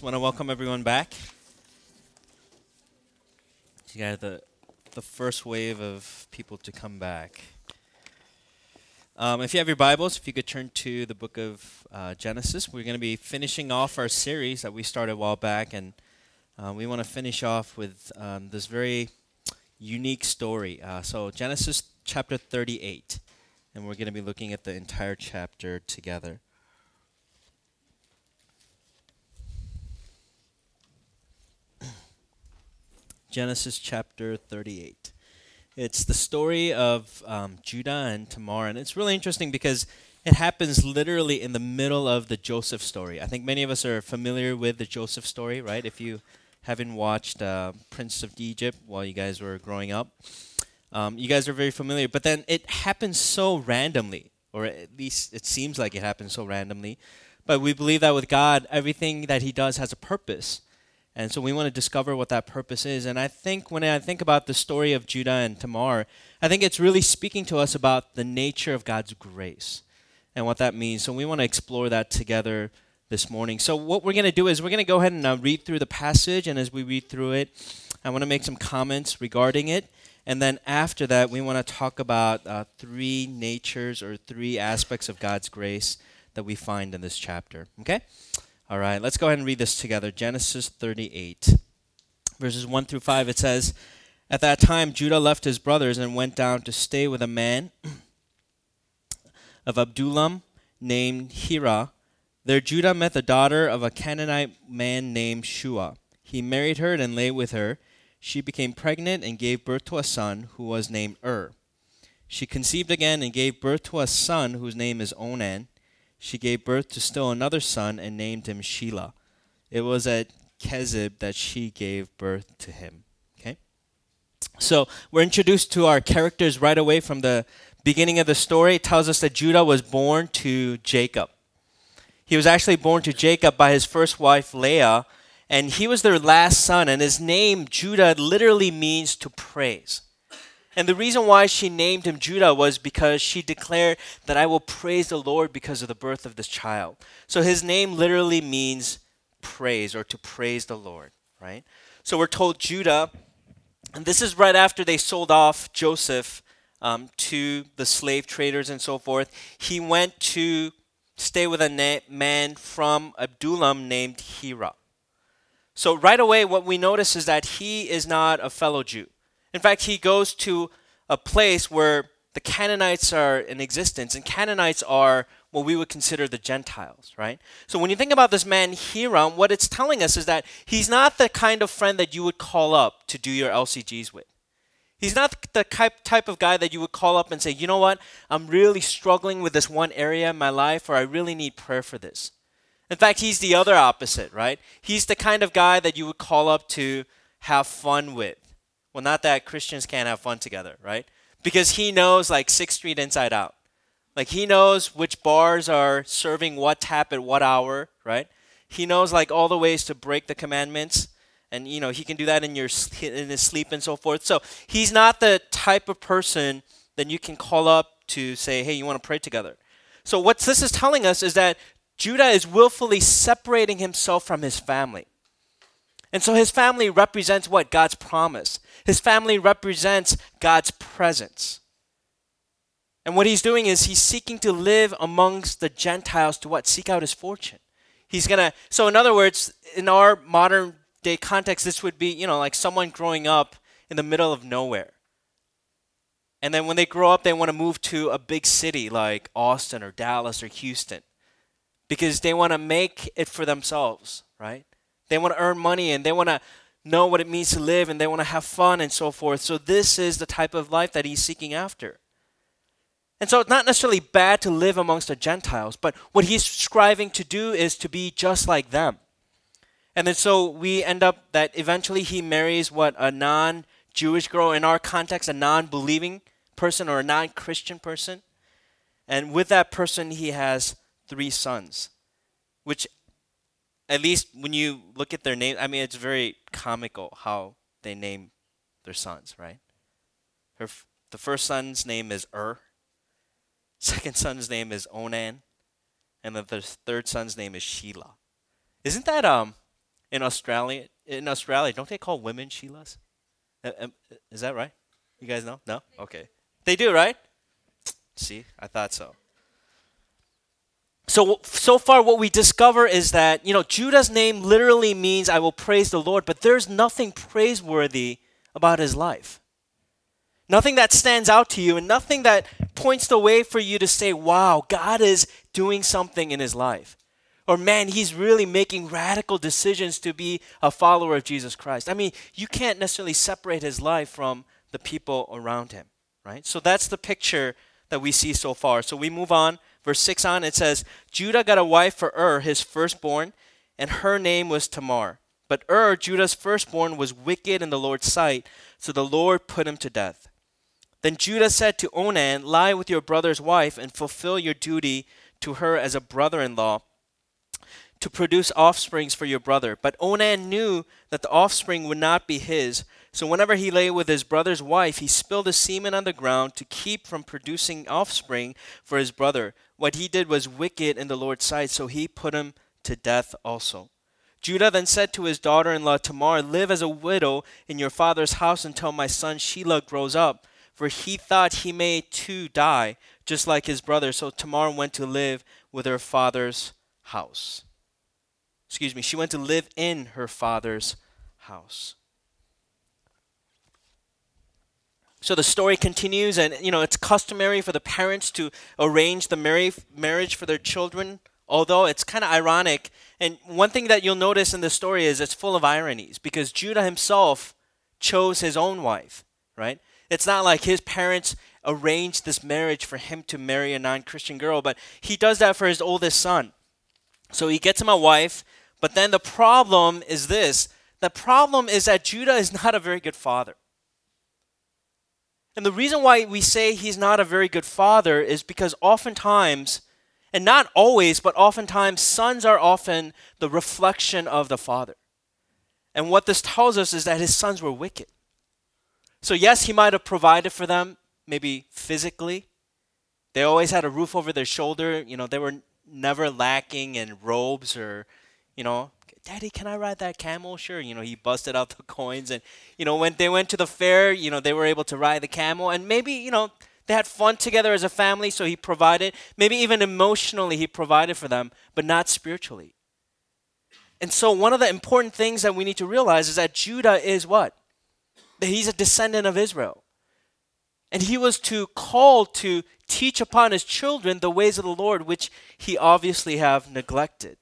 Just want to welcome everyone back. You got the first wave of people to come back. If you have your Bibles, if you could turn to the book of Genesis, we're going to be finishing off our series that we started a while back, and we want to finish off with this very unique story. So Genesis chapter 38, and we're going to be looking at the entire chapter together. Genesis chapter 38. It's the story of Judah and Tamar, and it's really interesting because it happens literally in the middle of the Joseph story. I think many of us are familiar with the Joseph story, right? If you haven't watched Prince of Egypt while you guys were growing up, you guys are very familiar. But then it happens so randomly, or at least it seems like it happens so randomly. But we believe that with God, everything that He does has a purpose. And so we want to discover what that purpose is. And I think when I think about the story of Judah and Tamar, I think it's really speaking to us about the nature of God's grace and what that means. So we want to explore that together this morning. So what we're going to do is we're going to go ahead and read through the passage. And as we read through it, I want to make some comments regarding it. And then after that, we want to talk about three natures or three aspects of God's grace that we find in this chapter. Okay? All right, let's go ahead and read this together. Genesis 38, verses 1 through 5. It says, "At that time Judah left his brothers and went down to stay with a man of Adullam named Hira. There Judah met the daughter of a Canaanite man named Shua. He married her and lay with her. She became pregnant and gave birth to a son who was named She conceived again and gave birth to a son whose name is Onan. She gave birth to still another son and named him Shelah. It was at Kezib that she gave birth to him." Okay? So we're introduced to our characters right away from the beginning of the story. It tells us that Judah was born to Jacob. He was actually born to Jacob by his first wife, Leah, and he was their last son, and his name, Judah, literally means to praise. And the reason why she named him Judah was because she declared that I will praise the Lord because of the birth of this child. So his name literally means praise or to praise the Lord, right? So we're told Judah, and this is right after they sold off Joseph to the slave traders and so forth. He went to stay with a man from Adullam named Hira. So right away what we notice is that he is not a fellow Jew. In fact, he goes to a place where the Canaanites are in existence, and Canaanites are what we would consider the Gentiles, right? So when you think about this man Hiram, what it's telling us is that he's not the kind of friend that you would call up to do your LCGs with. He's not the type of guy that you would call up and say, you know what, I'm really struggling with this one area in my life, or I really need prayer for this. In fact, he's the other opposite, right? He's the kind of guy that you would call up to have fun with. Well, not that Christians can't have fun together, right? Because he knows like 6th Street inside out. Like he knows which bars are serving what tap at what hour, right? He knows like all the ways to break the commandments. And, you know, he can do that in his sleep and so forth. So he's not the type of person that you can call up to say, hey, you want to pray together. So what this is telling us is that Judah is willfully separating himself from his family. And so his family represents what? God's promise. His family represents God's presence. And what he's doing is he's seeking to live amongst the Gentiles to what? Seek out his fortune. So in other words, in our modern day context, this would be, you know, like someone growing up in the middle of nowhere. And then when they grow up, they want to move to a big city like Austin or Dallas or Houston because they want to make it for themselves, right? They want to earn money and they want to know what it means to live and they want to have fun and so forth. So this is the type of life that he's seeking after. And so it's not necessarily bad to live amongst the Gentiles, but what he's striving to do is to be just like them. And then so we end up that eventually he marries a non-Jewish girl, in our context, a non-believing person or a non-Christian person. And with that person, he has 3 sons, which at least when you look at their name, I mean, it's very comical how they name their sons, right? The first son's name is second son's name is Onan, and the third son's name is Shelah. Isn't that in Australia. In Australia, don't they call women Sheilas? Is that right? You guys know? No? Okay. They do, right? See, I thought so. So far what we discover is that, Judah's name literally means I will praise the Lord, but there's nothing praiseworthy about his life. Nothing that stands out to you and nothing that points the way for you to say, wow, God is doing something in his life. Or man, he's really making radical decisions to be a follower of Jesus Christ. I mean, you can't necessarily separate his life from the people around him, right? So that's the picture that we see so far. So we move on. Verse 6 on, it says, Judah got a wife for his firstborn, and her name was Tamar. But Judah's firstborn, was wicked in the Lord's sight, so the Lord put him to death. Then Judah said to Onan, lie with your brother's wife and fulfill your duty to her as a brother-in-law to produce offsprings for your brother. But Onan knew that the offspring would not be his, so whenever he lay with his brother's wife, he spilled the semen on the ground to keep from producing offspring for his brother. What he did was wicked in the Lord's sight, so he put him to death also. Judah then said to his daughter-in-law Tamar, live as a widow in your father's house until my son Shelah grows up, for he thought he may too die, just like his brother. So Tamar went to live with her father's house. She went to live in her father's house. So the story continues, and it's customary for the parents to arrange the marriage for their children, although it's kind of ironic. And one thing that you'll notice in the story is it's full of ironies, because Judah himself chose his own wife, right? It's not like his parents arranged this marriage for him to marry a non-Christian girl, but he does that for his oldest son. So he gets him a wife, but then the problem is this. The problem is that Judah is not a very good father. And the reason why we say he's not a very good father is because oftentimes, and not always, but oftentimes, sons are often the reflection of the father. And what this tells us is that his sons were wicked. So yes, he might have provided for them, maybe physically. They always had a roof over their shoulder. They were never lacking in robes or, Daddy, can I ride that camel? Sure. He busted out the coins. And, when they went to the fair, they were able to ride the camel. And maybe, they had fun together as a family, so he provided. Maybe even emotionally he provided for them, but not spiritually. And so one of the important things that we need to realize is that Judah is what? That he's a descendant of Israel. And he was called to teach upon his children the ways of the Lord, which he obviously have neglected.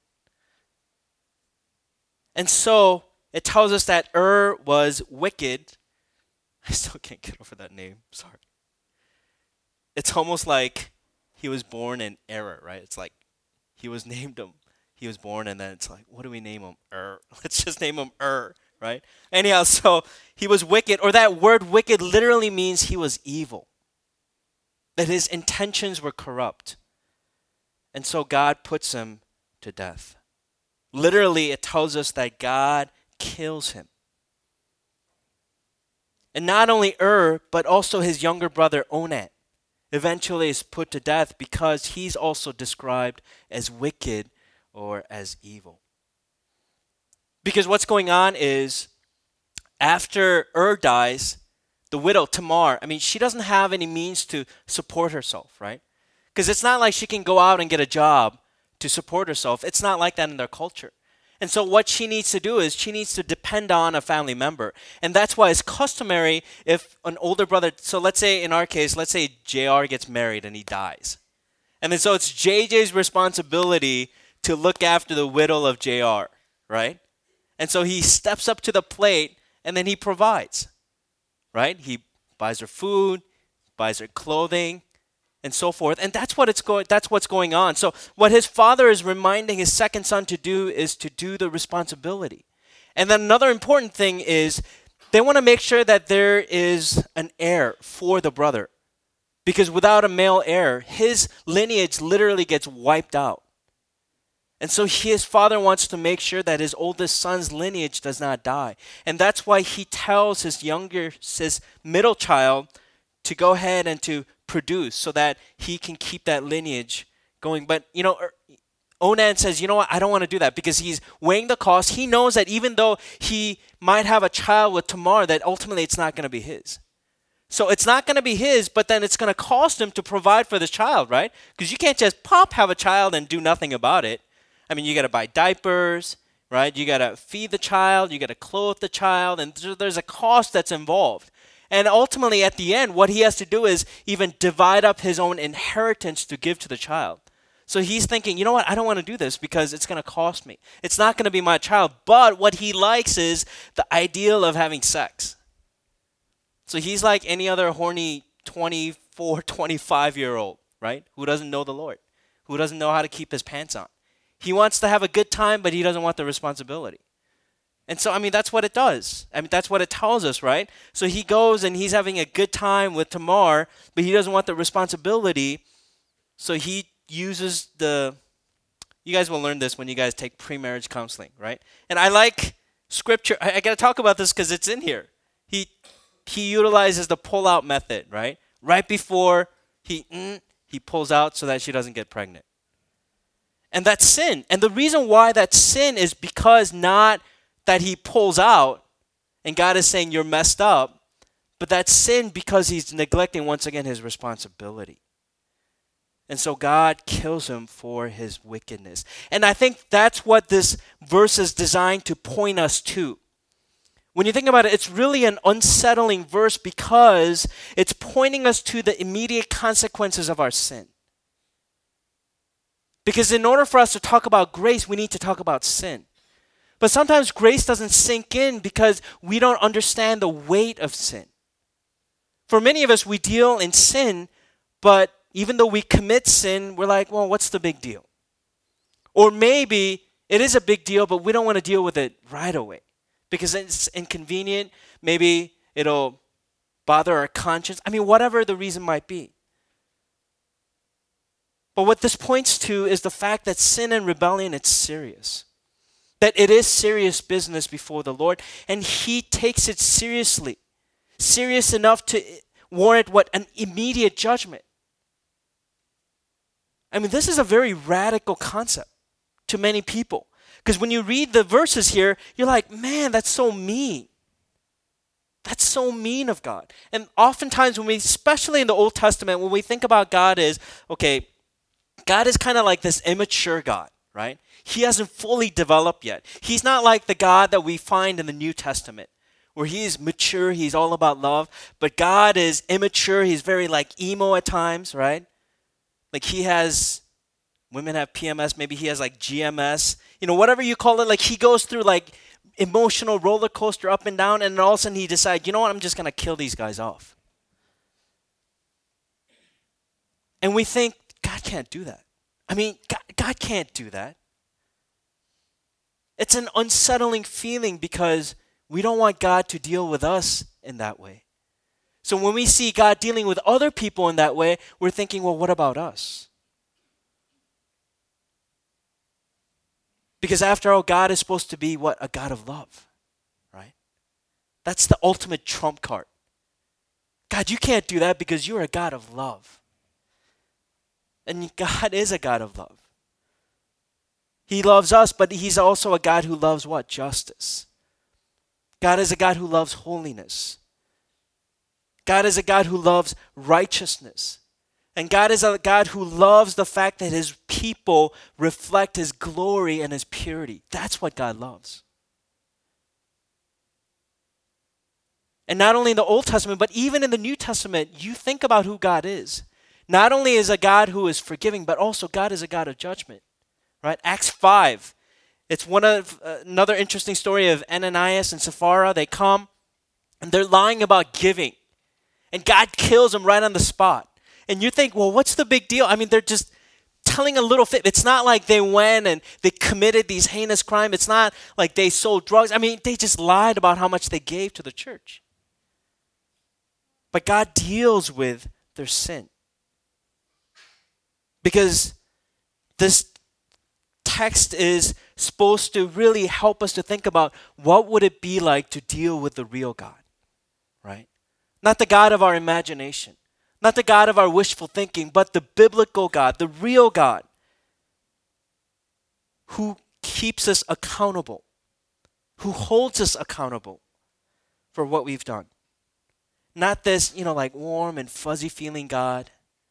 And so it tells us that was wicked. I still can't get over that name. Sorry. It's almost like he was born in error, right? It's like he was born, and then it's like, what do we name him? Let's just name him right? Anyhow, so he was wicked, or that word wicked literally means he was evil. That his intentions were corrupt. And so God puts him to death. Literally, it tells us that God kills him. And not only but also his younger brother Onan eventually is put to death because he's also described as wicked or as evil. Because what's going on is after dies, the widow Tamar, she doesn't have any means to support herself, right? Because it's not like she can go out and get a job to support herself. It's not like that in their culture. And so what she needs to do is she needs to depend on a family member. And that's why it's customary if an older brother, so let's say in our case, let's say JR gets married and he dies. And then so it's JJ's responsibility to look after the widow of JR, right? And so he steps up to the plate and then he provides, right? He buys her food, buys her clothing, and so forth. And that's what's going on. So what his father is reminding his second son to do is to do the responsibility. And then another important thing is they want to make sure that there is an heir for the brother. Because without a male heir, his lineage literally gets wiped out. And so his father wants to make sure that his oldest son's lineage does not die. And that's why he tells his middle child to go ahead and to produce so that he can keep that lineage going. But, Onan says, you know what, I don't want to do that because he's weighing the cost. He knows that even though he might have a child with Tamar, that ultimately it's not going to be his. So it's not going to be his, but then it's going to cost him to provide for this child, right? Because you can't just have a child and do nothing about it. I mean, you got to buy diapers, right? You got to feed the child, you got to clothe the child, and there's a cost that's involved. And ultimately, at the end, what he has to do is even divide up his own inheritance to give to the child. So he's thinking, you know what, I don't want to do this because it's going to cost me. It's not going to be my child. But what he likes is the ideal of having sex. So he's like any other horny 24, 25-year-old, right? Who doesn't know the Lord, who doesn't know how to keep his pants on. He wants to have a good time, but he doesn't want the responsibility. And so, I mean, that's what it does. I mean, that's what it tells us, right? So he goes and he's having a good time with Tamar, but he doesn't want the responsibility. So he uses you guys will learn this when you guys take pre-marriage counseling, right? And I like scripture. I got to talk about this because it's in here. He utilizes the pull-out method, right? Right before he pulls out so that she doesn't get pregnant. And that's sin. And the reason why that's sin is because not that he pulls out and God is saying you're messed up, but that's sin because he's neglecting once again his responsibility. And so God kills him for his wickedness. And I think that's what this verse is designed to point us to. When you think about it, it's really an unsettling verse because it's pointing us to the immediate consequences of our sin. Because in order for us to talk about grace, we need to talk about sin. But sometimes grace doesn't sink in because we don't understand the weight of sin. For many of us, we deal in sin, but even though we commit sin, we're like, well, what's the big deal? Or maybe it is a big deal, but we don't want to deal with it right away because it's inconvenient. Maybe it'll bother our conscience. I mean, whatever the reason might be. But what this points to is the fact that sin and rebellion, it's serious. That it is serious business before the Lord, and he takes it seriously. Serious enough to warrant an immediate judgment. I mean, this is a very radical concept to many people. Because when you read the verses here, you're like, man, that's so mean. That's so mean of God. And oftentimes especially in the Old Testament, when we think about God God is kind of like this immature God, right? He hasn't fully developed yet. He's not like the God that we find in the New Testament, where he is mature, he's all about love. But God is immature, he's very like emo at times, right? Like women have PMS, maybe he has like GMS, whatever you call it. Like he goes through like emotional roller coaster up and down, and then all of a sudden he decides, you know what, I'm just going to kill these guys off. And we think, God can't do that. I mean, God can't do that. It's an unsettling feeling because we don't want God to deal with us in that way. So when we see God dealing with other people in that way, we're thinking, well, what about us? Because after all, God is supposed to be what? A God of love, right? That's the ultimate trump card. God, you can't do that because you're a God of love. And God is a God of love. He loves us, but he's also a God who loves what? Justice. God is a God who loves holiness. God is a God who loves righteousness. And God is a God who loves the fact that his people reflect his glory and his purity. That's what God loves. And not only in the Old Testament, but even in the New Testament, you think about who God is. Not only is a God who is forgiving, but also God is a God of judgment. Right? Acts 5. It's another interesting story of Ananias and Sapphira. They come and they're lying about giving. And God kills them right on the spot. And you think, well, what's the big deal? I mean, they're just telling a little fib. It's not like they went and they committed these heinous crimes. It's not like they sold drugs. I mean, they just lied about how much they gave to the church. But God deals with their sin. Because this text is supposed to really help us to think about what would it be like to deal with the real God, right? Not the God of our imagination, not the God of our wishful thinking, but the biblical God, the real God. who keeps us accountable, who holds us accountable for what we've done. Not this, like warm and fuzzy feeling God.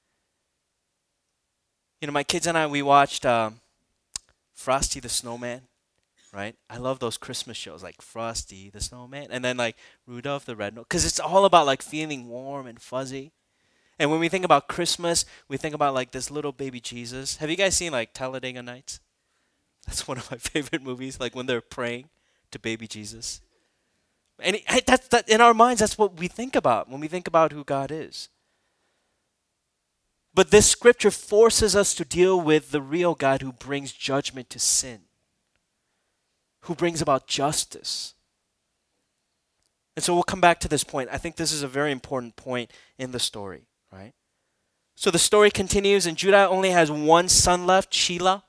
My kids and I, we watched Frosty the Snowman, right? I love those Christmas shows like Frosty the Snowman and then like Rudolph the Red-Nosed, because it's all about like feeling warm and fuzzy. And when we think about Christmas, we think about like this little baby Jesus. Have you guys seen like Talladega Nights? That's one of my favorite movies, like when they're praying to baby Jesus. And that's in our minds, that's what we think about when we think about who God is. But this scripture forces us to deal with the real God who brings judgment to sin, who brings about justice. And so we'll come back to this point. I think this is a very important point in the story, right? So the story continues, and Judah only has one son left, Shelah.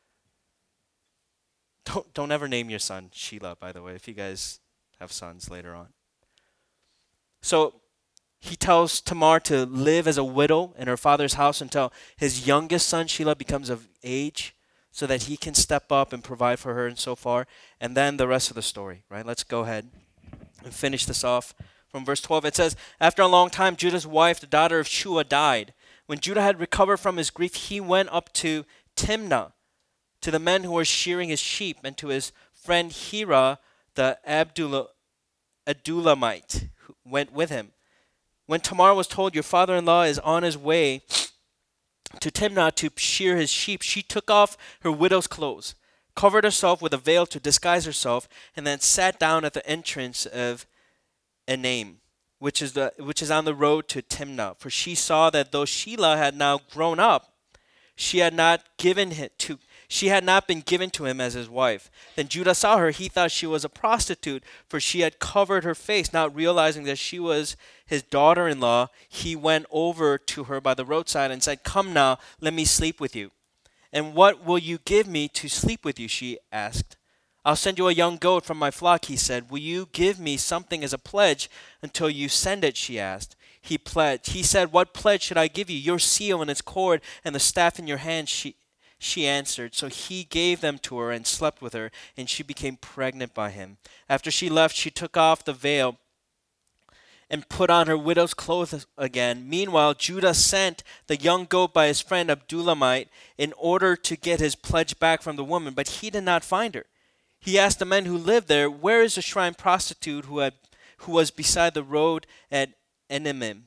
Don't ever name your son Shelah, by the way, if you guys have sons later on. So he tells Tamar to live as a widow in her father's house until his youngest son, Shelah, becomes of age so that he can step up and provide for her and so far. And then the rest of the story, right? Let's go ahead and finish this off. From verse 12, it says, after a long time, Judah's wife, the daughter of Shua, died. When Judah had recovered from his grief, he went up to Timnah, to the men who were shearing his sheep, and to his friend Hira, the Adullamite, who went with him. When Tamar was told, your father-in-law is on his way to Timnah to shear his sheep, she took off her widow's clothes, covered herself with a veil to disguise herself, and then sat down at the entrance of Enaim, which is on the road to Timnah. For she saw that though Shelah had now grown up, she had not been given to him as his wife. Then Judah saw her. He thought she was a prostitute, for she had covered her face. Not realizing that she was his daughter-in-law, he went over to her by the roadside and said, come now, let me sleep with you. And what will you give me to sleep with you? She asked. I'll send you a young goat from my flock, he said. Will you give me something as a pledge until you send it? She asked. He said, what pledge should I give you? Your seal and its cord and the staff in your hand, she answered. So he gave them to her and slept with her, and she became pregnant by him. After she left, she took off the veil and put on her widow's clothes again. Meanwhile, Judah sent the young goat by his friend Adullamite in order to get his pledge back from the woman, but he did not find her. He asked the men who lived there, where is the shrine prostitute who was beside the road at Enaim?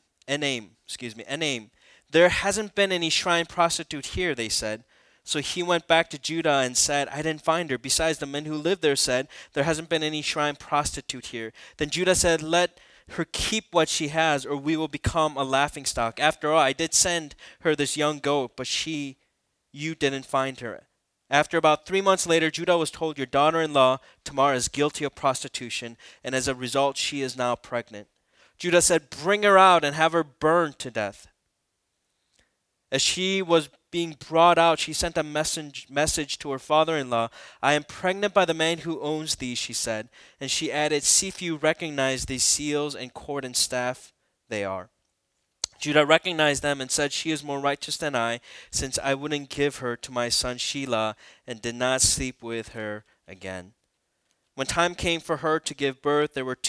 There hasn't been any shrine prostitute here, they said. So he went back to Judah and said, I didn't find her. Besides, the men who lived there said, there hasn't been any shrine prostitute here. Then Judah said, let her keep what she has, or we will become a laughingstock. After all, I did send her this young goat, but you didn't find her. After about 3 months later, Judah was told, your daughter-in-law, Tamar, is guilty of prostitution, and as a result, she is now pregnant. Judah said, bring her out and have her burned to death. As she was being brought out, she sent a message to her father-in-law. I am pregnant by the man who owns these, she said. And she added, see if you recognize these seals and cord and staff they are. Judah recognized them and said, she is more righteous than I, since I wouldn't give her to my son Shelah and did not sleep with her again. When time came for her to give birth, there were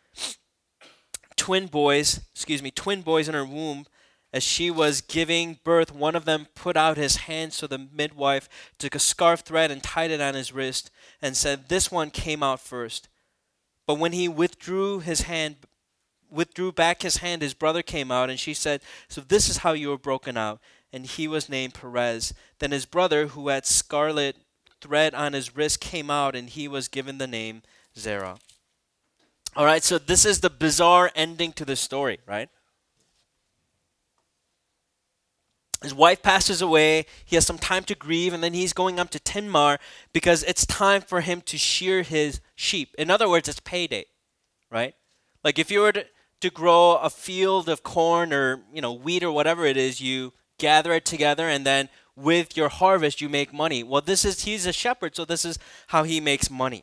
twin boys in her womb. As she was giving birth, one of them put out his hand, so the midwife took a scarf thread and tied it on his wrist and said, this one came out first. But when he withdrew back his hand, his brother came out, and she said, so this is how you were broken out. And he was named Perez. Then his brother, who had scarlet thread on his wrist, came out, and he was given the name Zerah. All right, so this is the bizarre ending to the story, right? His wife passes away. He has some time to grieve, and then he's going up to Timnah because it's time for him to shear his sheep. In other words, it's payday, right? Like if you were to grow a field of corn or wheat or whatever it is, you gather it together, and then with your harvest you make money. Well, he's a shepherd, so this is how he makes money.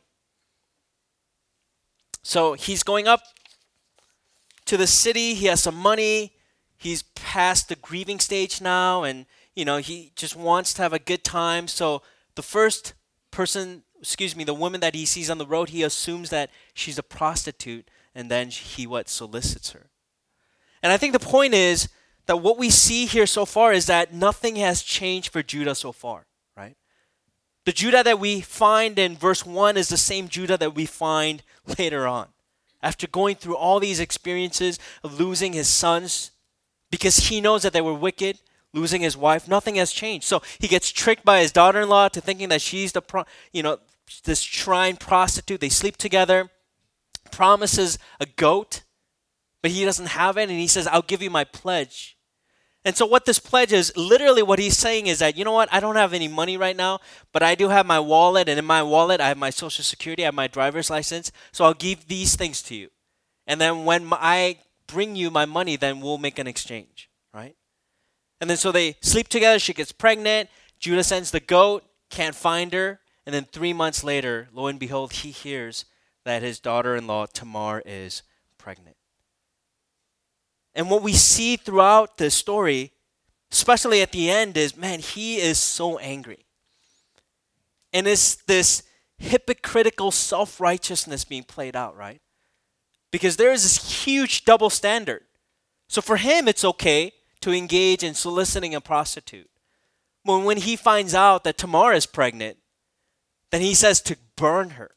So he's going up to the city. He has some money. He's past the grieving stage now, and he just wants to have a good time. So the first the woman that he sees on the road, he assumes that she's a prostitute, and then he solicits her. And I think the point is that what we see here so far is that nothing has changed for Judah so far, right? The Judah that we find in verse 1 is the same Judah that we find later on. After going through all these experiences of losing his sons because he knows that they were wicked, losing his wife, nothing has changed. So he gets tricked by his daughter-in-law to thinking that she's this shrine prostitute. They sleep together, promises a goat, but he doesn't have it, and he says, I'll give you my pledge. And so what this pledge is, literally what he's saying is that, you know what, I don't have any money right now, but I do have my wallet, and in my wallet I have my social security, I have my driver's license, so I'll give these things to you. And then when I bring you my money, then we'll make an exchange, right? And then so they sleep together, she gets pregnant, Judah sends the goat, can't find her, and then 3 months later, lo and behold, he hears that his daughter-in-law Tamar is pregnant. And what we see throughout this story, especially at the end, is, man, he is so angry. And it's this hypocritical self-righteousness being played out, right? Because there is this huge double standard. So for him, it's okay to engage in soliciting a prostitute. But when he finds out that Tamar is pregnant, then he says to burn her.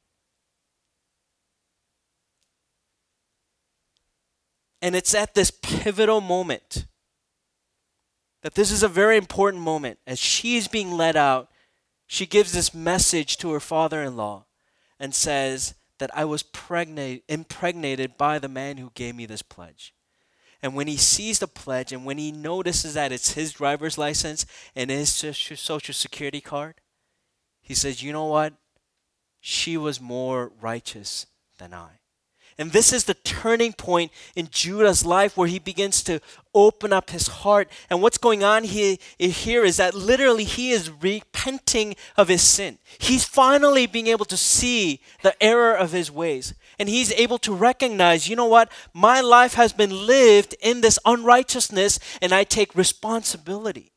And it's at this pivotal moment that this is a very important moment. As she is being led out, she gives this message to her father-in-law and says that I was impregnated by the man who gave me this pledge. And when he sees the pledge and when he notices that it's his driver's license and his social security card, he says, you know what? She was more righteous than I. And this is the turning point in Judah's life where he begins to open up his heart. And what's going on here is that literally he is repenting of his sin. He's finally being able to see the error of his ways. And he's able to recognize, you know what? My life has been lived in this unrighteousness, and I take responsibility.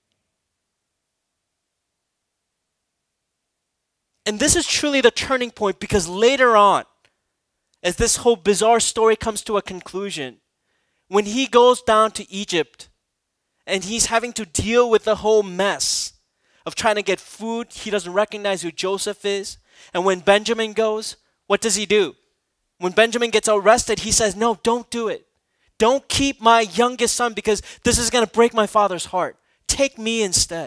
And this is truly the turning point, because later on, as this whole bizarre story comes to a conclusion, when he goes down to Egypt and he's having to deal with the whole mess of trying to get food, he doesn't recognize who Joseph is. And when Benjamin goes, what does he do? When Benjamin gets arrested, he says, no, don't do it. Don't keep my youngest son because this is going to break my father's heart. Take me instead.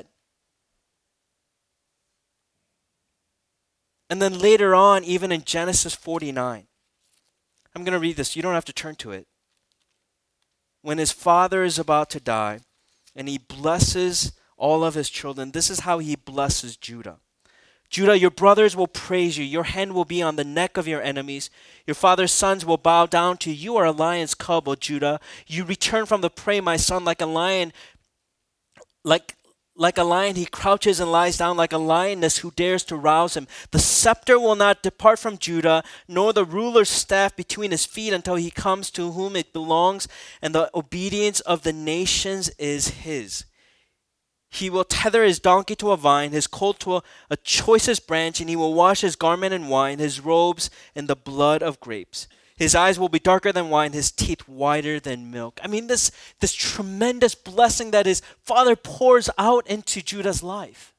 And then later on, even in Genesis 49, I'm going to read this. You don't have to turn to it. When his father is about to die and he blesses all of his children, this is how he blesses Judah. Judah, your brothers will praise you. Your hand will be on the neck of your enemies. Your father's sons will bow down to you. You are a lion's cub, O Judah. You return from the prey, my son, like a lion. Like a lion, he crouches and lies down like a lioness who dares to rouse him. The scepter will not depart from Judah, nor the ruler's staff between his feet until he comes to whom it belongs, and the obedience of the nations is his. He will tether his donkey to a vine, his colt to a choicest branch, and he will wash his garment in wine, his robes in the blood of grapes. His eyes will be darker than wine, his teeth whiter than milk. I mean, this tremendous blessing that his father pours out into Judah's life.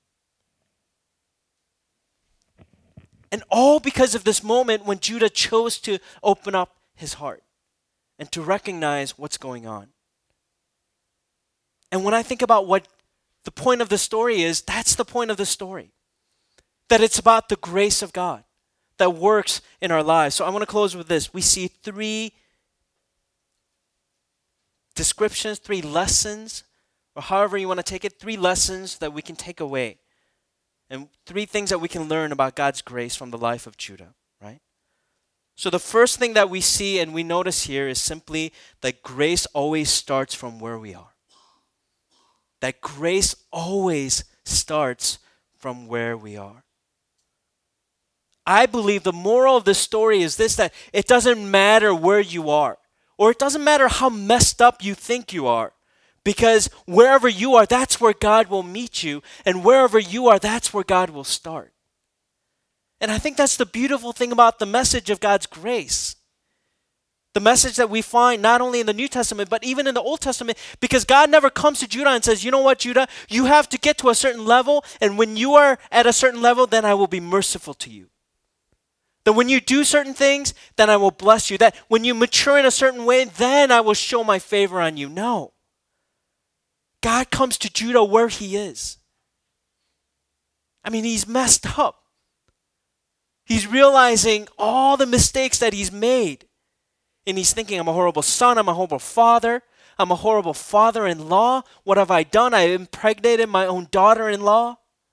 And all because of this moment when Judah chose to open up his heart and to recognize what's going on. And when I think about what the point of the story is, that's the point of the story. That it's about the grace of God that works in our lives. So I want to close with this. We see 3 descriptions, 3 lessons, or however you want to take it, 3 lessons that we can take away. And 3 things that we can learn about God's grace from the life of Judah, right? So the first thing that we see and we notice here is simply that grace always starts from where we are. That grace always starts from where we are. I believe the moral of this story is this, that it doesn't matter where you are, or it doesn't matter how messed up you think you are, because wherever you are, that's where God will meet you, and wherever you are, that's where God will start. And I think that's the beautiful thing about the message of God's grace. The message that we find not only in the New Testament, but even in the Old Testament, because God never comes to Judah and says, you know what, Judah, you have to get to a certain level, and when you are at a certain level, then I will be merciful to you. That when you do certain things, then I will bless you. That when you mature in a certain way, then I will show my favor on you. No. God comes to Judah where he is. I mean, he's messed up. He's realizing all the mistakes that he's made. And he's thinking, I'm a horrible son, I'm a horrible father, I'm a horrible father-in-law. What have I done? I impregnated my own daughter-in-law.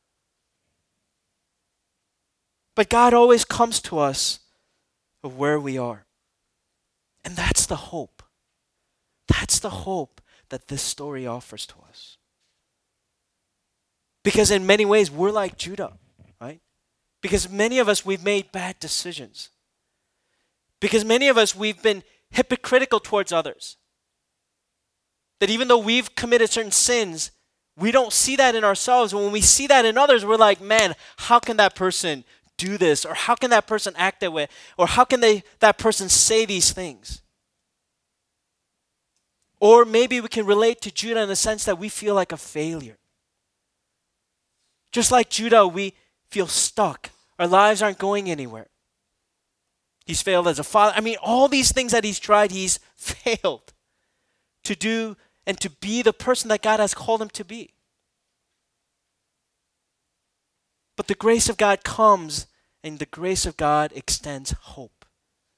But God always comes to us of where we are. And that's the hope. That's the hope that this story offers to us. Because in many ways, we're like Judah, right? Because many of us, we've made bad decisions. Because many of us, we've been hypocritical towards others. That even though we've committed certain sins, we don't see that in ourselves. And when we see that in others, we're like, man, how can that person do this? Or how can that person act that way? Or how can that person say these things? Or maybe we can relate to Judah in the sense that we feel like a failure. Just like Judah, we feel stuck. Our lives aren't going anywhere. He's failed as a father. I mean, all these things that he's tried, he's failed to do and to be the person that God has called him to be. But the grace of God comes, and the grace of God extends hope.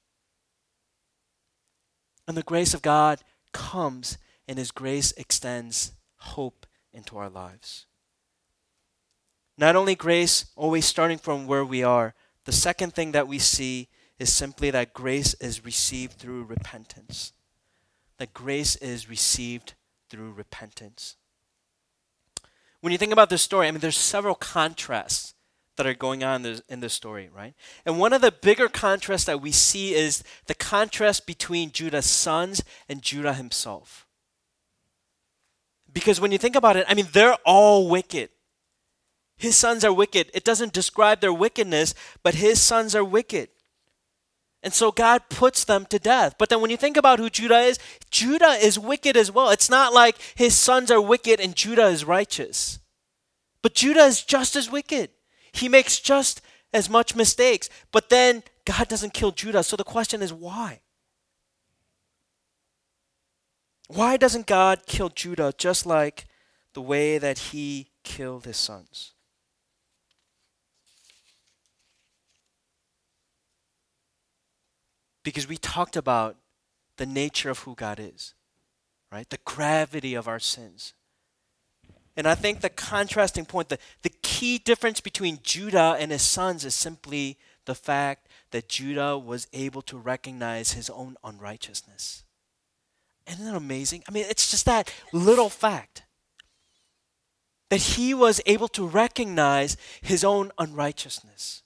And the grace of God comes, and his grace extends hope into our lives. Not only grace always starting from where we are, the second thing that we see is simply that grace is received through repentance. That grace is received through repentance. When you think about this story, I mean, there's several contrasts that are going on in this story, right? And one of the bigger contrasts that we see is the contrast between Judah's sons and Judah himself. Because when you think about it, I mean, they're all wicked. His sons are wicked. It doesn't describe their wickedness, but his sons are wicked. And so God puts them to death. But then when you think about who Judah is wicked as well. It's not like his sons are wicked and Judah is righteous. But Judah is just as wicked. He makes just as much mistakes. But then God doesn't kill Judah. So the question is why? Why doesn't God kill Judah just like the way that he killed his sons? Because we talked about the nature of who God is, right? The gravity of our sins. And I think the contrasting point, the key difference between Judah and his sons is simply the fact that Judah was able to recognize his own unrighteousness. Isn't that amazing? I mean, it's just that little fact that he was able to recognize his own unrighteousness.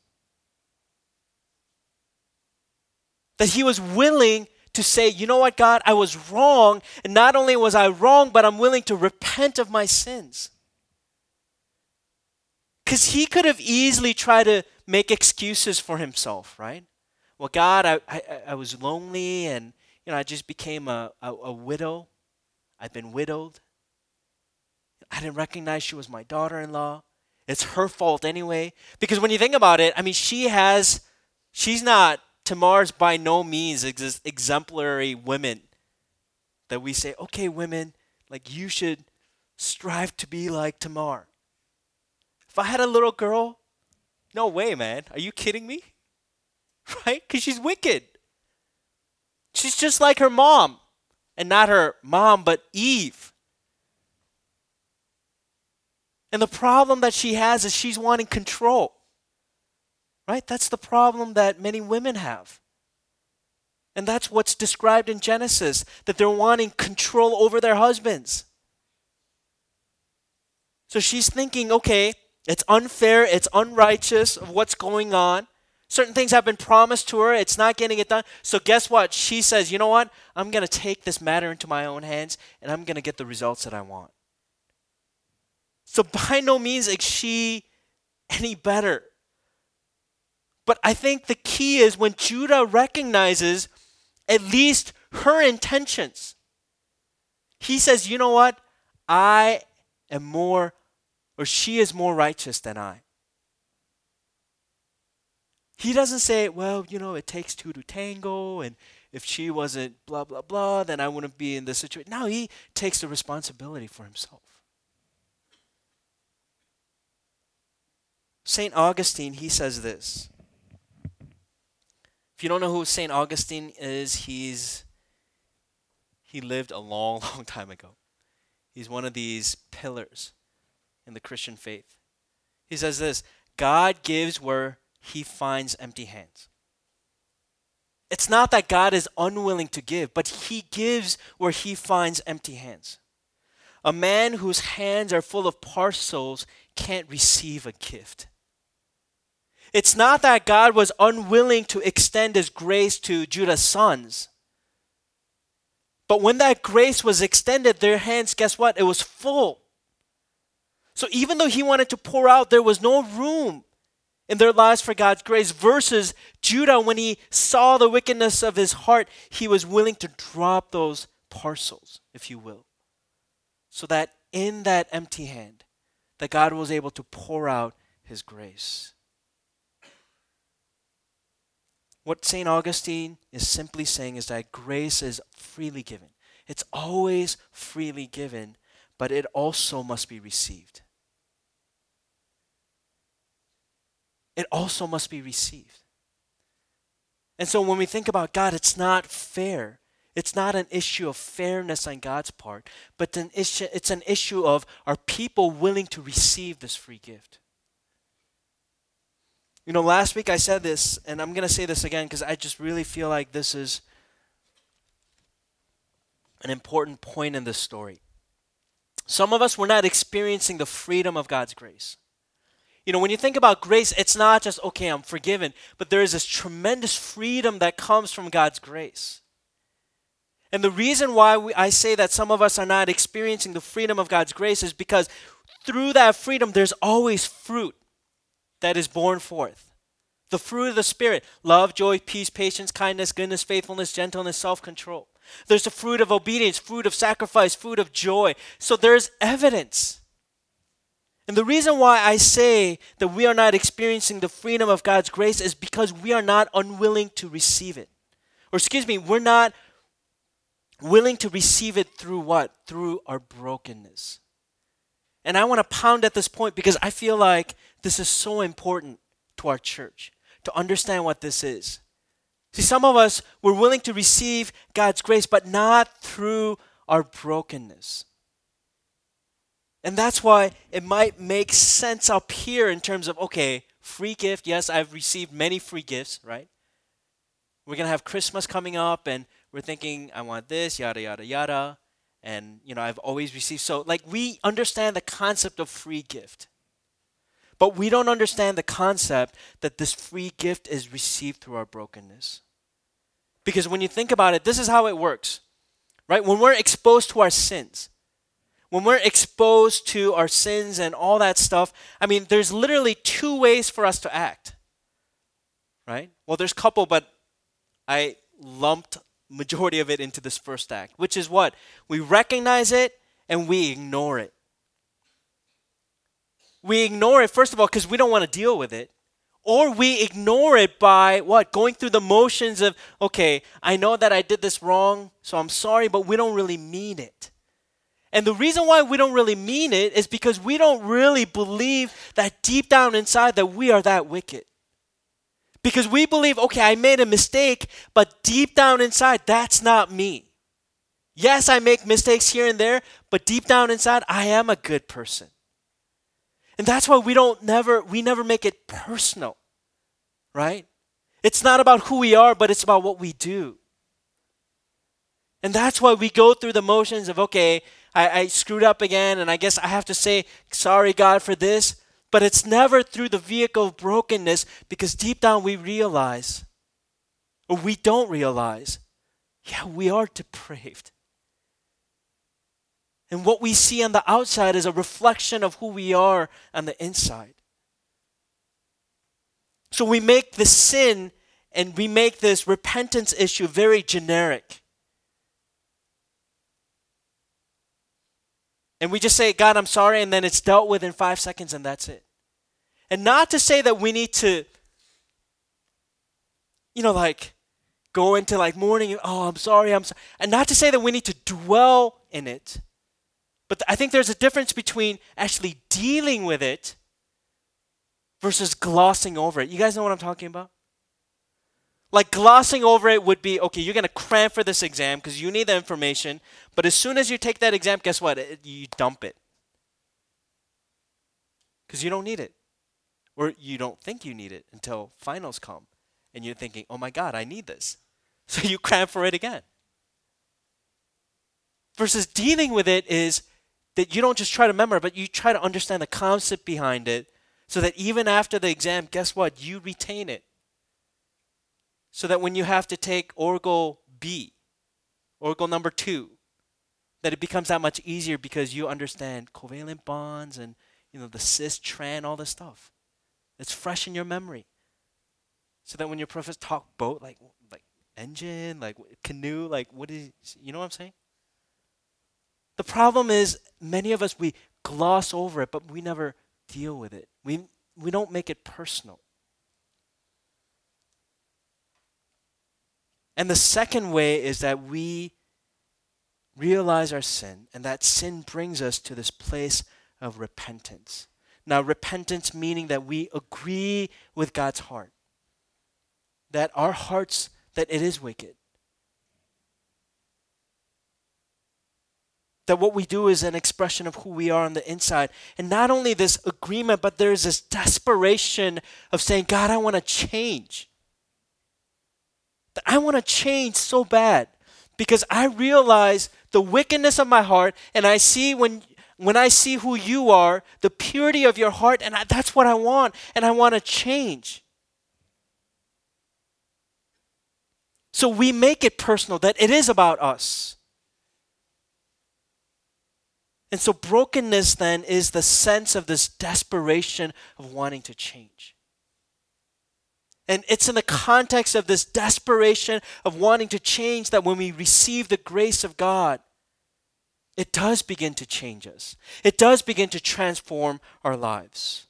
That he was willing to say, you know what, God, I was wrong. And not only was I wrong, but I'm willing to repent of my sins. Because he could have easily tried to make excuses for himself, right? Well, God, I was lonely and I just became a widow. I've been widowed. I didn't recognize she was my daughter-in-law. It's her fault anyway. Because when you think about it, I mean, she's not, Tamar's by no means exemplary women that we say, okay, women, like you should strive to be like Tamar. If I had a little girl, no way, man. Are you kidding me? Right? Because she's wicked. She's just like her mom. And not her mom, but Eve. And the problem that she has is she's wanting control. Right? That's the problem that many women have. And that's what's described in Genesis, that they're wanting control over their husbands. So she's thinking, okay, it's unfair, it's unrighteous of what's going on. Certain things have been promised to her, it's not getting it done. So guess what? She says, you know what? I'm going to take this matter into my own hands and I'm going to get the results that I want. So by no means is she any better. But I think the key is when Judah recognizes at least her intentions. He says, you know what? I am more, or she is more righteous than I. He doesn't say, well, it takes two to tango, and if she wasn't blah, blah, blah, then I wouldn't be in this situation. No, he takes the responsibility for himself. St. Augustine, he says this. If you don't know who St. Augustine is, he lived a long, long time ago. He's one of these pillars in the Christian faith. He says this, God gives where he finds empty hands. It's not that God is unwilling to give, but he gives where he finds empty hands. A man whose hands are full of parcels can't receive a gift. It's not that God was unwilling to extend his grace to Judah's sons. But when that grace was extended, their hands, guess what? It was full. So even though he wanted to pour out, there was no room in their lives for God's grace. Versus Judah, when he saw the wickedness of his heart, he was willing to drop those parcels, if you will. So that in that empty hand, that God was able to pour out his grace. What St. Augustine is simply saying is that grace is freely given. It's always freely given, but it also must be received. It also must be received. And so when we think about God, it's not fair. It's not an issue of fairness on God's part, but it's an issue of are people willing to receive this free gift? Last week I said this, and I'm going to say this again because I just really feel like this is an important point in this story. Some of us, we're not experiencing the freedom of God's grace. When you think about grace, it's not just, okay, I'm forgiven, but there is this tremendous freedom that comes from God's grace. And the reason why I say that some of us are not experiencing the freedom of God's grace is because through that freedom, there's always fruit that is born forth. The fruit of the Spirit, love, joy, peace, patience, kindness, goodness, faithfulness, gentleness, self-control. There's the fruit of obedience, fruit of sacrifice, fruit of joy. So there's evidence. And the reason why I say that we are not experiencing the freedom of God's grace is because we are not unwilling to receive it. We're not willing to receive it through what? Through our brokenness. And I want to pound at this point because I feel like this is so important to our church to understand what this is. See, some of us, we're willing to receive God's grace, but not through our brokenness. And that's why it might make sense up here in terms of, okay, free gift. Yes, I've received many free gifts, right? We're going to have Christmas coming up, and we're thinking, I want this, yada, yada, yada. And, I've always received. So, we understand the concept of free gift. But we don't understand the concept that this free gift is received through our brokenness. Because when you think about it, this is how it works, right? When we're exposed to our sins, when we're exposed to our sins and all that stuff, there's literally two ways for us to act, right? Well, there's a couple, but I lumped majority of it into this first act, which is what? We recognize it and we ignore it. We ignore it, first of all, because we don't want to deal with it. Or we ignore it by what? Going through the motions of, okay, I know that I did this wrong, so I'm sorry, but we don't really mean it. And the reason why we don't really mean it is because we don't really believe that deep down inside that we are that wicked. Because we believe, okay, I made a mistake, but deep down inside, that's not me. Yes, I make mistakes here and there, but deep down inside, I am a good person. And that's why we never make it personal, right? It's not about who we are, but it's about what we do. And that's why we go through the motions of, okay, I screwed up again, and I guess I have to say, sorry, God, for this. But it's never through the vehicle of brokenness, because deep down we realize, or we don't realize, yeah, we are depraved. And what we see on the outside is a reflection of who we are on the inside. So we make the sin and we make this repentance issue very generic. And we just say, God, I'm sorry, and then it's dealt with in 5 seconds and that's it. And not to say that we need to, go into mourning, oh, I'm sorry. And not to say that we need to dwell in it. But I think there's a difference between actually dealing with it versus glossing over it. You guys know what I'm talking about? Glossing over it would be, okay, you're going to cram for this exam because you need the information. But as soon as you take that exam, guess what? You dump it. Because you don't need it. Or you don't think you need it until finals come. And you're thinking, oh my God, I need this. So you cram for it again. Versus dealing with it is that you don't just try to remember, but you try to understand the concept behind it so that even after the exam, guess what? You retain it. So that when you have to take Orgo B, Orgo number 2, that it becomes that much easier because you understand covalent bonds and the cis, tran, all this stuff. It's fresh in your memory. So that when your professors talk boat, like engine, like canoe, what is, you know what I'm saying? The problem is many of us, we gloss over it, but we never deal with it. We don't make it personal. And the second way is that we realize our sin, and that sin brings us to this place of repentance. Now, repentance meaning that we agree with God's heart, that our hearts, that it is wicked. That what we do is an expression of who we are on the inside. And not only this agreement, but there's this desperation of saying, God, I want to change. That I want to change so bad because I realize the wickedness of my heart, and I see when I see who you are, the purity of your heart, and that's what I want, and I want to change. So we make it personal, that it is about us. And so brokenness then is the sense of this desperation of wanting to change. And it's in the context of this desperation of wanting to change that when we receive the grace of God, it does begin to change us. It does begin to transform our lives.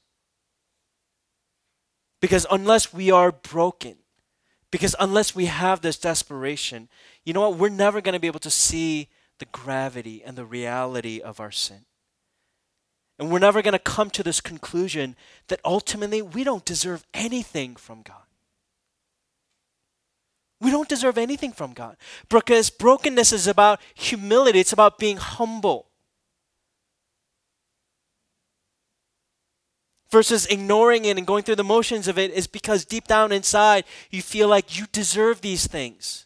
Because unless we are broken, because unless we have this desperation, you know what? We're never going to be able to see the gravity and the reality of our sin. And we're never going to come to this conclusion that ultimately we don't deserve anything from God. We don't deserve anything from God. Because brokenness is about humility. It's about being humble. Versus ignoring it and going through the motions of it is because deep down inside you feel like you deserve these things.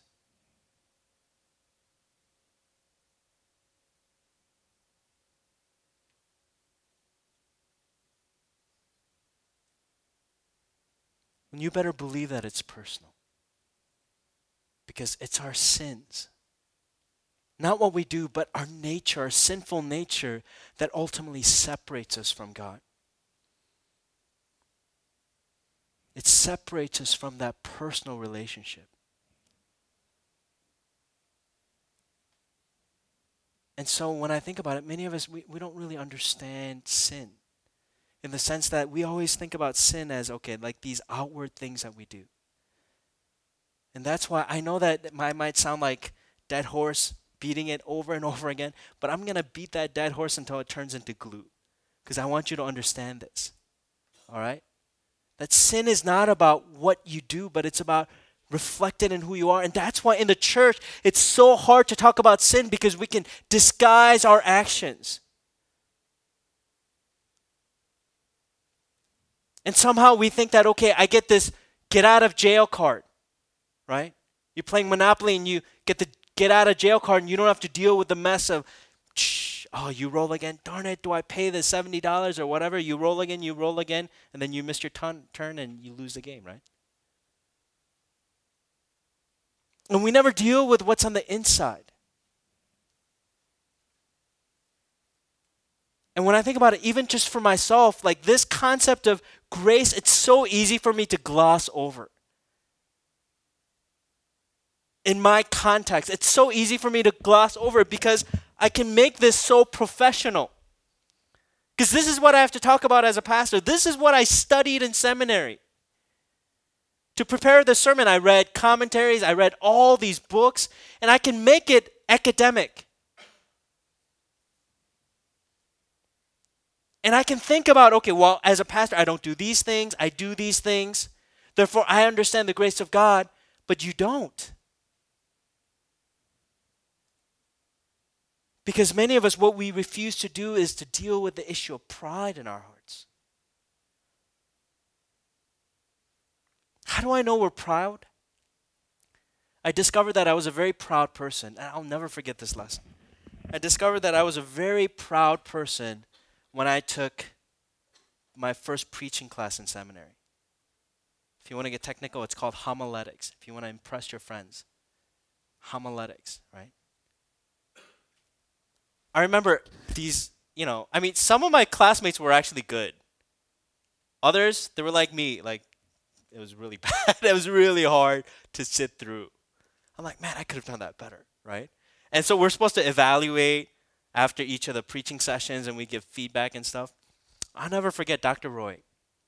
And you better believe that it's personal. Because it's our sins. Not what we do, but our nature, our sinful nature that ultimately separates us from God. It separates us from that personal relationship. And so when I think about it, many of us, we don't really understand sin. In the sense that we always think about sin as, okay, like these outward things that we do. And that's why I know that I might sound like dead horse, beating it over and over again, but I'm going to beat that dead horse until it turns into glue. Because I want you to understand this. All right? That sin is not about what you do, but it's about reflected in who you are. And that's why in the church, it's so hard to talk about sin because we can disguise our actions. And somehow we think that, okay, I get this get out of jail card. Right? You're playing Monopoly and you get the get out of jail card and you don't have to deal with the mess of, oh, you roll again. Darn it, do I pay the $70 or whatever? You roll again, and then you miss your turn and you lose the game, right? And we never deal with what's on the inside. And when I think about it, even just for myself, like this concept of grace, it's so easy for me to gloss over. In my context, it's so easy for me to gloss over it because I can make this so professional. Because this is what I have to talk about as a pastor. This is what I studied in seminary. To prepare this sermon, I read commentaries, I read all these books, and I can make it academic. And I can think about, okay, well, as a pastor, I don't do these things, I do these things. Therefore, I understand the grace of God, but you don't. Because many of us, what we refuse to do is to deal with the issue of pride in our hearts. How do I know we're proud? I discovered that I was a very proud person, and I'll never forget this lesson. I discovered that I was a very proud person when I took my first preaching class in seminary. If you want to get technical, it's called homiletics. If you want to impress your friends, homiletics, right? I remember these, some of my classmates were actually good. Others, they were like me, like it was really bad. It was really hard to sit through. I'm like, man, I could have done that better, right? And so we're supposed to evaluate after each of the preaching sessions and we give feedback and stuff. I'll never forget Dr. Roy.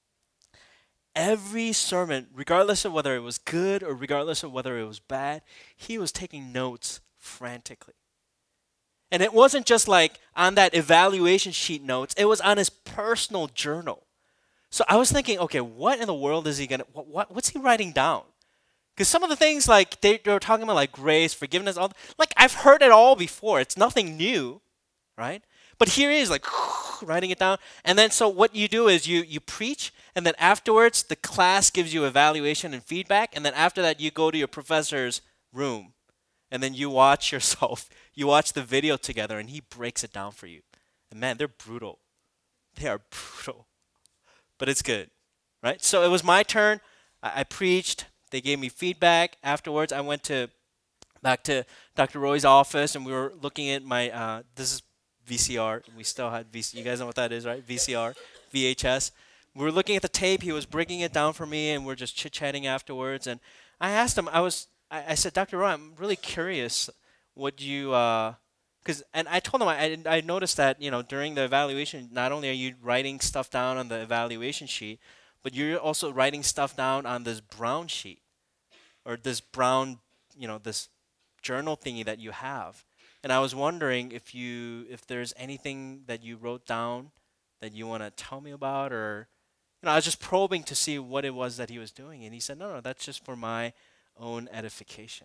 Every sermon, regardless of whether it was good or regardless of whether it was bad, he was taking notes frantically. And it wasn't just like on that evaluation sheet notes, it was on his personal journal. So I was thinking, okay, what in the world is he going to, what's he writing down? Because some of the things like they were talking about like grace, forgiveness, all like I've heard it all before. It's nothing new, right? But here he is like writing it down. And then so what you do is you preach, and then afterwards the class gives you evaluation and feedback. And then after that you go to your professor's room. And then you watch yourself, you watch the video together, and he breaks it down for you. And man, they're brutal. They are brutal. But it's good, right? So it was my turn. I preached. They gave me feedback. Afterwards, I went back to Dr. Roy's office, and we were looking at my, this is VCR. We still had VCR. You guys know what that is, right? VCR, VHS. We were looking at the tape. He was breaking it down for me, and we're just chit-chatting afterwards. And I asked him, I said, Dr. Roy, I'm really curious what you, and I told him, I noticed that, during the evaluation, not only are you writing stuff down on the evaluation sheet, but you're also writing stuff down on this brown sheet, or this brown, this journal thingy that you have. And I was wondering if there's anything that you wrote down that you want to tell me about, or, I was just probing to see what it was that he was doing. And he said, no, that's just for my own edification,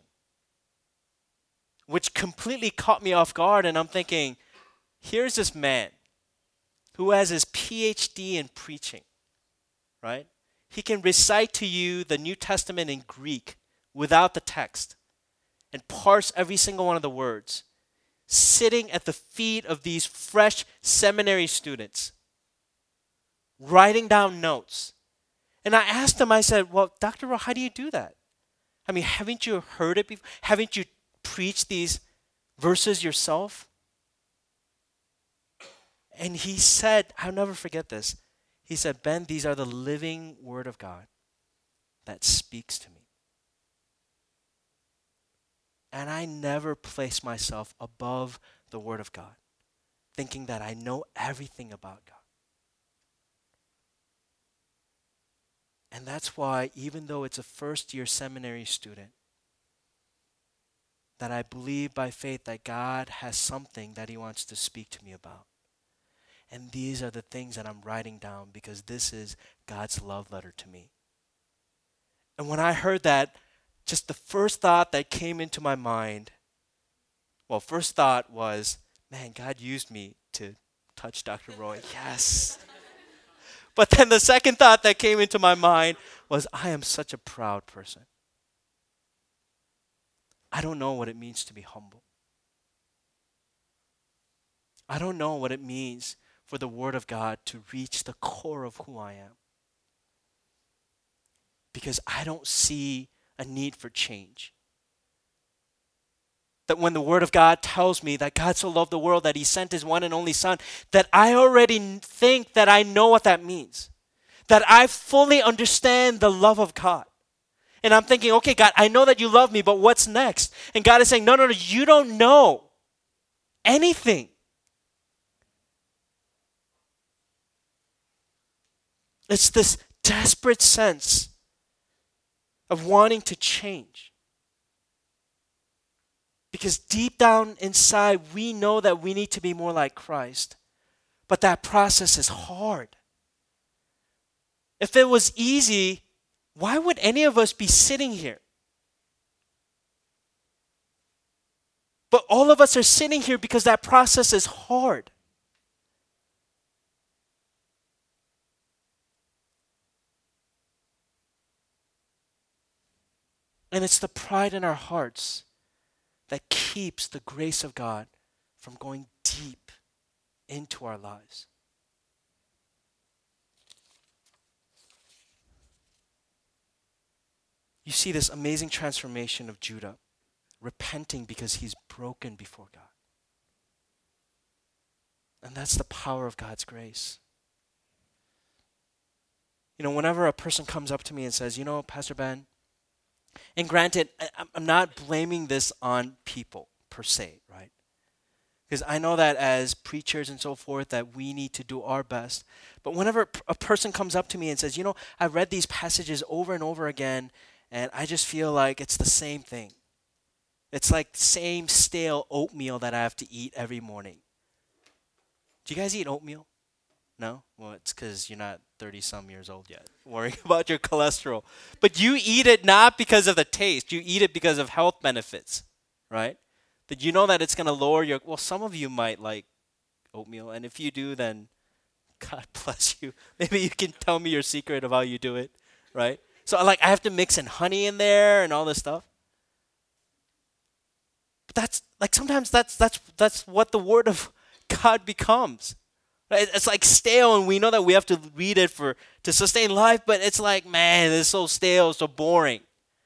which completely caught me off guard. And I'm thinking, here's this man who has his PhD in preaching, right? He can recite to you the New Testament in Greek without the text and parse every single one of the words, sitting at the feet of these fresh seminary students, writing down notes. And I asked him, I said, well, Dr. Roy, how do you do that? I mean, haven't you heard it before? Haven't you preached these verses yourself? And he said, I'll never forget this. He said, Ben, these are the living word of God that speaks to me. And I never place myself above the word of God, thinking that I know everything about God. And that's why, even though it's a first-year seminary student, that I believe by faith that God has something that he wants to speak to me about. And these are the things that I'm writing down because this is God's love letter to me. And when I heard that, just the first thought that came into my mind, first thought was, man, God used me to touch Dr. Roy. Yes. But then the second thought that came into my mind was, I am such a proud person. I don't know what it means to be humble. I don't know what it means for the Word of God to reach the core of who I am. Because I don't see a need for change. That when the Word of God tells me that God so loved the world that He sent His one and only Son, that I already think that I know what that means. That I fully understand the love of God. And I'm thinking, okay, God, I know that you love me, but what's next? And God is saying, no, you don't know anything. It's this desperate sense of wanting to change. Because deep down inside, we know that we need to be more like Christ. But that process is hard. If it was easy, why would any of us be sitting here? But all of us are sitting here because that process is hard. And it's the pride in our hearts that keeps the grace of God from going deep into our lives. You see this amazing transformation of Judah, repenting because he's broken before God. And that's the power of God's grace. Whenever a person comes up to me and says, Pastor Ben, and granted, I'm not blaming this on people per se, right? Because I know that as preachers and so forth, that we need to do our best. But whenever a person comes up to me and says, I read these passages over and over again, and I just feel like it's the same thing. It's like the same stale oatmeal that I have to eat every morning. Do you guys eat oatmeal? No? Well, it's because you're not 30-some years old yet, worrying about your cholesterol. But you eat it not because of the taste. You eat it because of health benefits, right? That you know that it's going to lower your... Well, some of you might like oatmeal, and if you do, then God bless you. Maybe you can tell me your secret of how you do it, right? So, I have to mix in honey in there and all this stuff. But that's, sometimes that's what the Word of God becomes. It's like stale, and we know that we have to read it to sustain life, but it's like, man, it's so stale, so boring.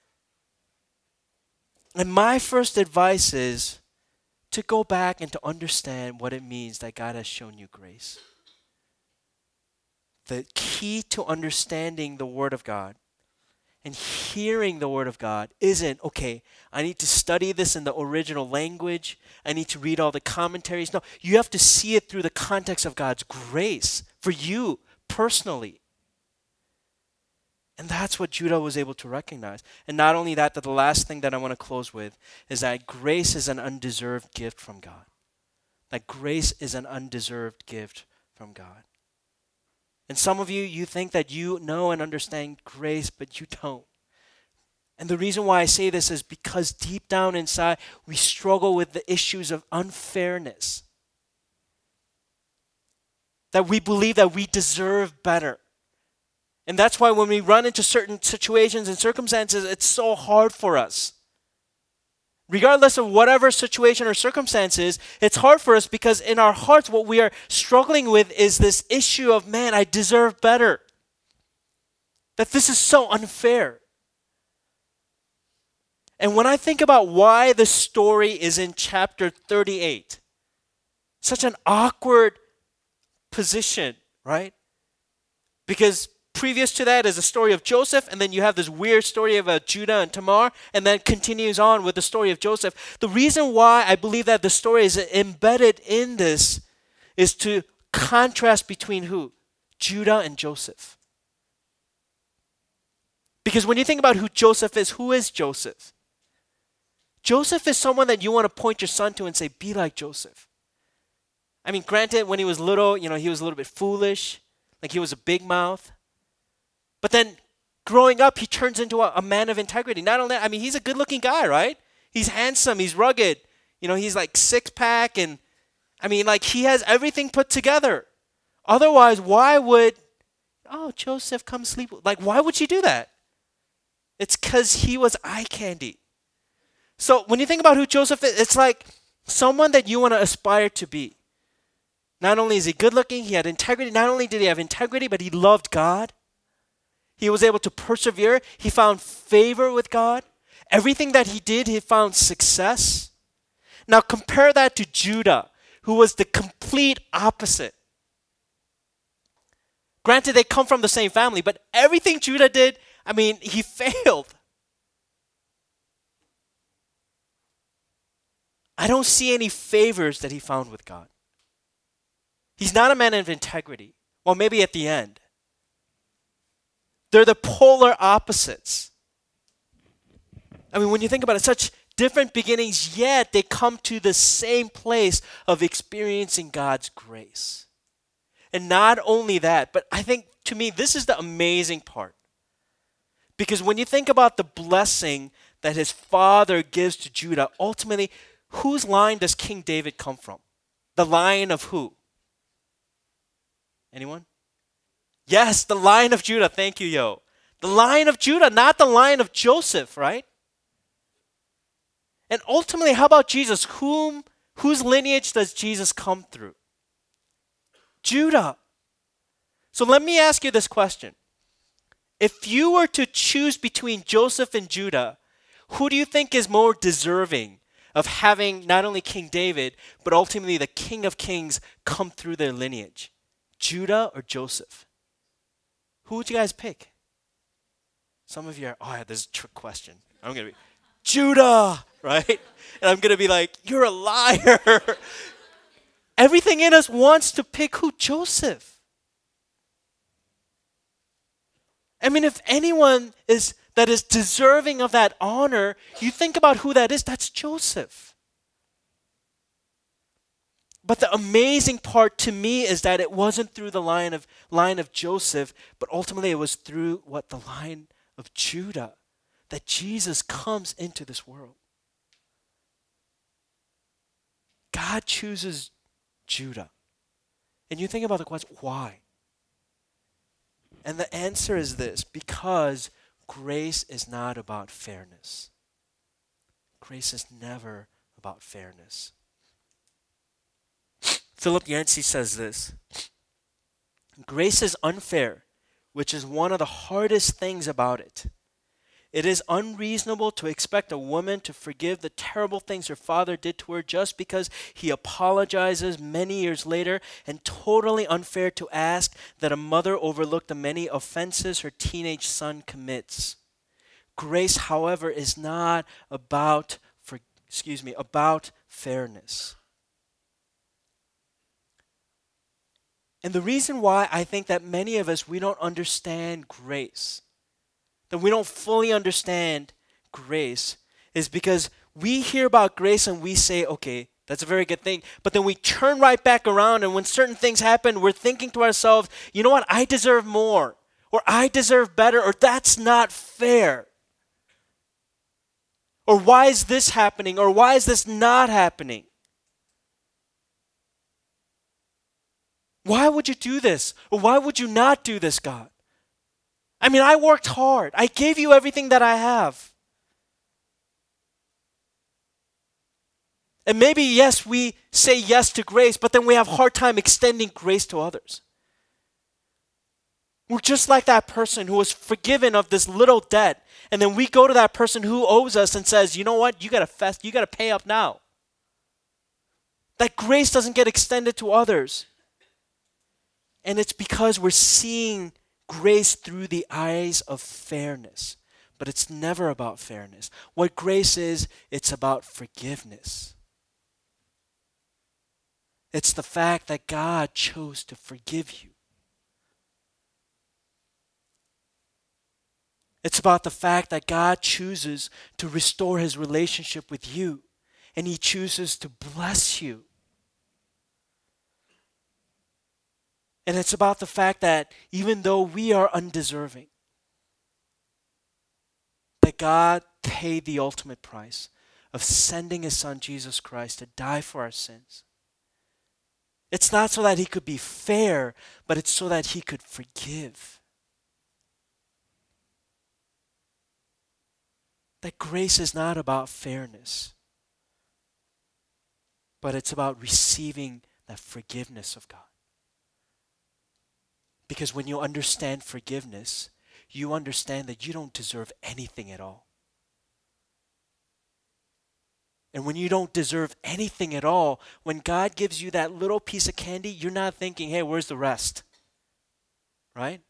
And my first advice is to go back and to understand what it means that God has shown you grace. The key to understanding the Word of God and hearing the Word of God isn't, okay, I need to study this in the original language. I need to read all the commentaries. No, you have to see it through the context of God's grace for you personally. And that's what Judah was able to recognize. And not only that, the last thing that I want to close with is that grace is an undeserved gift from God. That grace is an undeserved gift from God. And some of you, you think that you know and understand grace, but you don't. And the reason why I say this is because deep down inside, we struggle with the issues of unfairness. That we believe that we deserve better. And that's why when we run into certain situations and circumstances, it's so hard for us. Regardless of whatever situation or circumstances, it's hard for us because in our hearts, what we are struggling with is this issue of, man, I deserve better. That this is so unfair. And when I think about why the story is in chapter 38, such an awkward position, right? Because previous to that is a story of Joseph, and then you have this weird story of Judah and Tamar, and then continues on with the story of Joseph. The reason why I believe that the story is embedded in this is to contrast between who? Judah and Joseph. Because when you think about who Joseph is, who is Joseph? Joseph is someone that you want to point your son to and say, be like Joseph. I mean, granted, when he was little, he was a little bit foolish, like he was a big mouth. But then growing up, he turns into a man of integrity. Not only that, he's a good-looking guy, right? He's handsome, he's rugged. He's like six-pack, and he has everything put together. Otherwise, why would, Joseph, come sleep? Why would she do that? It's because he was eye candy. So when you think about who Joseph is, it's like someone that you want to aspire to be. Not only is he good-looking, he had integrity. Not only did he have integrity, but he loved God. He was able to persevere. He found favor with God. Everything that he did, he found success. Now compare that to Judah, who was the complete opposite. Granted, they come from the same family, but everything Judah did, he failed. I don't see any favors that he found with God. He's not a man of integrity. Well, maybe at the end. They're the polar opposites. When you think about it, such different beginnings, yet they come to the same place of experiencing God's grace. And not only that, but I think, to me, this is the amazing part. Because when you think about the blessing that his father gives to Judah, ultimately, whose line does King David come from? The line of who? Anyone? Yes, the line of Judah. Thank you, Yo. The line of Judah, not the line of Joseph, right? And ultimately, how about Jesus? Whose lineage does Jesus come through? Judah. So let me ask you this question. If you were to choose between Joseph and Judah, who do you think is more deserving of having not only King David, but ultimately the King of Kings come through their lineage? Judah or Joseph? Who would you guys pick? Some of you are, this is a trick question. I'm going to be, Judah, right? And I'm going to be like, you're a liar. Everything in us wants to pick who? Joseph. If anyone that is deserving of that honor, you think about who that is, that's Joseph. But the amazing part to me is that it wasn't through the line of Joseph, but ultimately it was through the line of Judah that Jesus comes into this world. God chooses Judah. And you think about the question, why? And the answer is this: because grace is not about fairness. Grace is never about fairness. Philip Yancey says this: grace is unfair, which is one of the hardest things about it. It is unreasonable to expect a woman to forgive the terrible things her father did to her just because he apologizes many years later, and totally unfair to ask that a mother overlook the many offenses her teenage son commits. Grace, however, is not about fairness. And the reason why I think that many of us, we don't understand grace, that we don't fully understand grace, is because we hear about grace and we say, okay, that's a very good thing. But then we turn right back around, and when certain things happen, we're thinking to ourselves, you know what, I deserve more, or I deserve better, or that's not fair. Or why is this happening, or why is this not happening? Why would you do this? Or why would you not do this, God? I worked hard. I gave you everything that I have. And maybe, yes, we say yes to grace, but then we have a hard time extending grace to others. We're just like that person who was forgiven of this little debt, and then we go to that person who owes us and says, you know what, you got to pay up now. That grace doesn't get extended to others. And it's because we're seeing grace through the eyes of fairness. But it's never about fairness. What grace is, it's about forgiveness. It's the fact that God chose to forgive you. It's about the fact that God chooses to restore his relationship with you, and he chooses to bless you. And it's about the fact that even though we are undeserving, that God paid the ultimate price of sending his son Jesus Christ to die for our sins. It's not so that he could be fair, but it's so that he could forgive. That grace is not about fairness, but it's about receiving that forgiveness of God. Because when you understand forgiveness, you understand that you don't deserve anything at all. And when you don't deserve anything at all, when God gives you that little piece of candy, you're not thinking, hey, where's the rest? Right?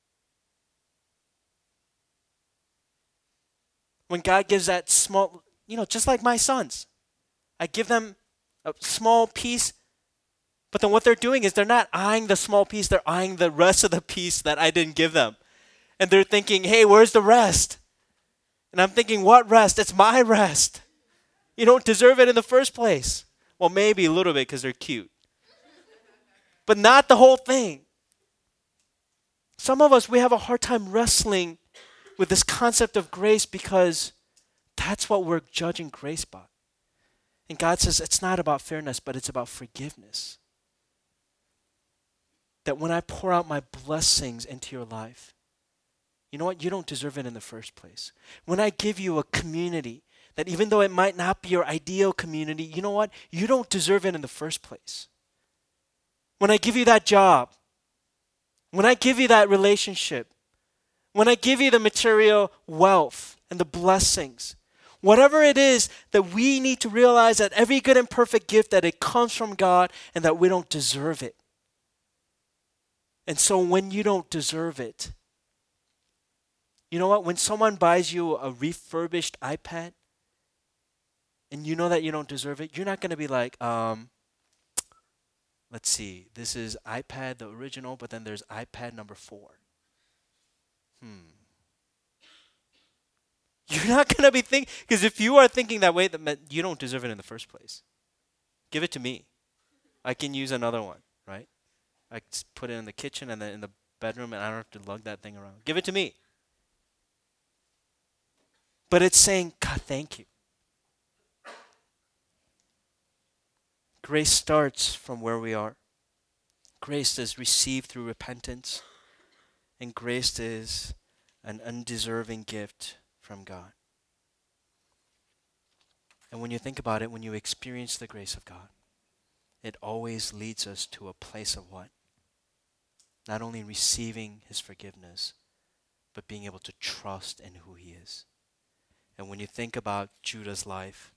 When God gives that small, just like my sons, I give them a small piece, but then what they're doing is they're not eyeing the small piece, they're eyeing the rest of the piece that I didn't give them. And they're thinking, hey, where's the rest? And I'm thinking, what rest? It's my rest. You don't deserve it in the first place. Well, maybe a little bit because they're cute. But not the whole thing. Some of us, we have a hard time wrestling with this concept of grace because that's what we're judging grace by. And God says it's not about fairness, but it's about forgiveness. That when I pour out my blessings into your life, you know what? You don't deserve it in the first place. When I give you a community that even though it might not be your ideal community, you know what? You don't deserve it in the first place. When I give you that job, when I give you that relationship, when I give you the material wealth and the blessings, whatever it is that we need to realize that every good and perfect gift that it comes from God and that we don't deserve it. And so when you don't deserve it, you know what? When someone buys you a refurbished iPad and you know that you don't deserve it, you're not going to be like, let's see, this is iPad, the original, but then there's iPad number 4. You're not going to be thinking, because if you are thinking that way, that you don't deserve it in the first place. Give it to me. I can use another one, right? I put it in the kitchen and then in the bedroom and I don't have to lug that thing around. Give it to me. But it's saying, God, thank you. Grace starts from where we are. Grace is received through repentance. And grace is an undeserving gift from God. And when you think about it, when you experience the grace of God, it always leads us to a place of what? Not only receiving his forgiveness, but being able to trust in who he is. And when you think about Judah's life,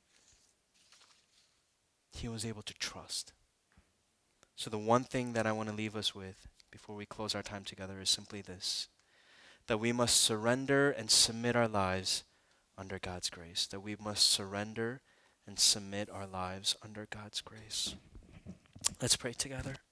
he was able to trust. So the one thing that I want to leave us with before we close our time together is simply this: that we must surrender and submit our lives under God's grace. That we must surrender and submit our lives under God's grace. Let's pray together.